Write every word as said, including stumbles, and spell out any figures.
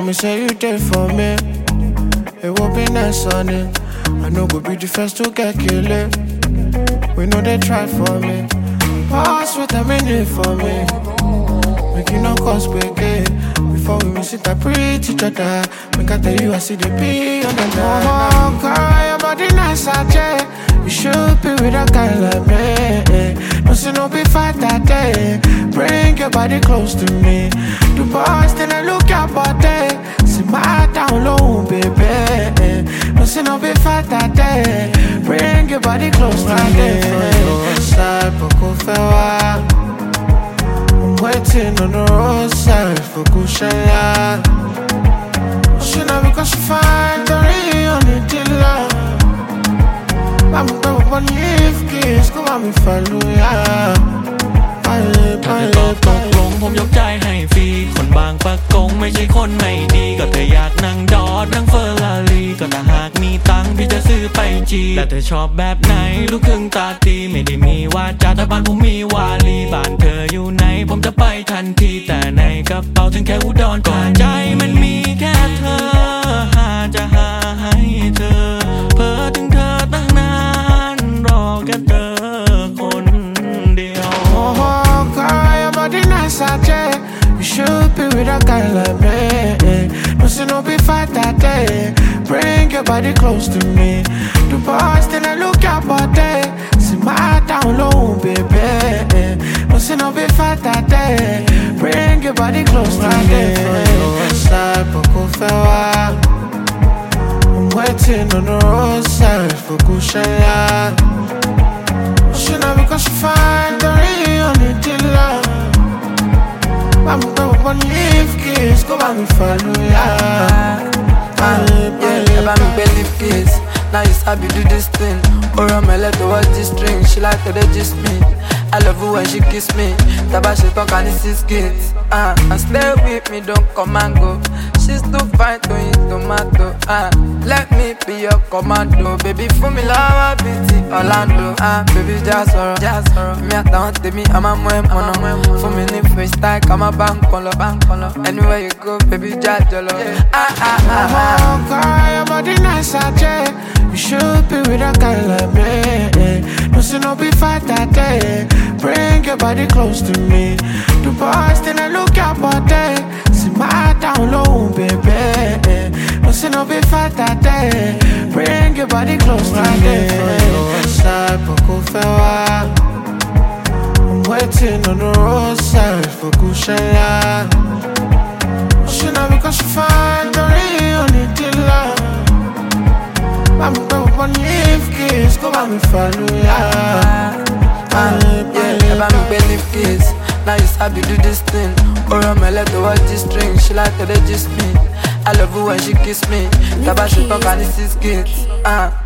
me say you there for me. It will be nice on it. I know go be the first to get killed. We know they try for me. Pass what I mean for me. Make you no cause break it. Before we miss it, I preach each other. Make I tell you I see the P on the line. Oh, girl, your body nice, I check. You should be with a guy like me. No see no be fight that day. Bring your body close to me. The boss, then I look your body. See my down low, baby. No see no be fight that day. Bring your body close to me. Side, poco fella. I'm waiting on the roadside for Kushaya. She know because she find the real need to love. I'm going to leave kiss, go on me follow ya. ถ้าเธอตอบตกลงผมยกใจให้ฟรีคนบางปะกงไม่ใช่คนไม่ดีก็เธออยากนั่งดอดนั่งเฟอร์รารี่ก็ถ้าหากมีตังค์พี่จะซื้อไปจีแต่เธอชอบแบบไหนลูกครึ่งตาตีไม่ได้มีวาจาแต่บ้านผมมีวาลีบ้านเธออยู่ไหนผมจะไปทันทีแต่ในกระเป๋าถึงแค่อุดรก่อนใจมันมีแค่เธอหาจะหาให้เธอเพ้อถึงเธอตั้งนานรอแค่เธอคนเดียว I check. You should be with a guy like me. No see no be fight that day. Bring your body close to me. The boss, then I look your body. See my down low, baby. No see no be fight that day. Bring your body close to me. Side, poco fella. I'm waiting on the roadside for Kushaya. She know because she find the real need to love. I'm going to leave kiss, go on me follow ya. Yeah, about me believe kiss. Now you sabi do this thing. Or I'm a let her watch this string. She like to digest me. I love her when she kiss me. Taba she talk and see skits. Ah, and stay with me, don't come and go. She's too fine to eat tomato. Ah, let me be your commando. Baby, for me love, beauty Orlando. Ah, baby, just sorrow, just sorrow. Me at down to me, I'm a moe mono. For me, need freestyle, I'm a bank color, bank color. Anywhere you go, baby, just jollo. Ah, ah, ah, ah. Oh, girl, your body nice, I check. You should be with a guy like me. No see no be fight that day. Bring your body close to me. The boss, then I look your body. See my down low, baby. No see no be fight that day. Bring your body close to me. Side, poco fella. I'm waiting on the roadside for Kushaya. She know because she find the real need to love. I'm going to leave kiss, go on me follow ya. Yeah, about me believe kiss. Now you sabi do this thing. Or I'm a let her watch this string. She like to digest me. I love her when she kiss me. Taba she talk and see skits. Ah.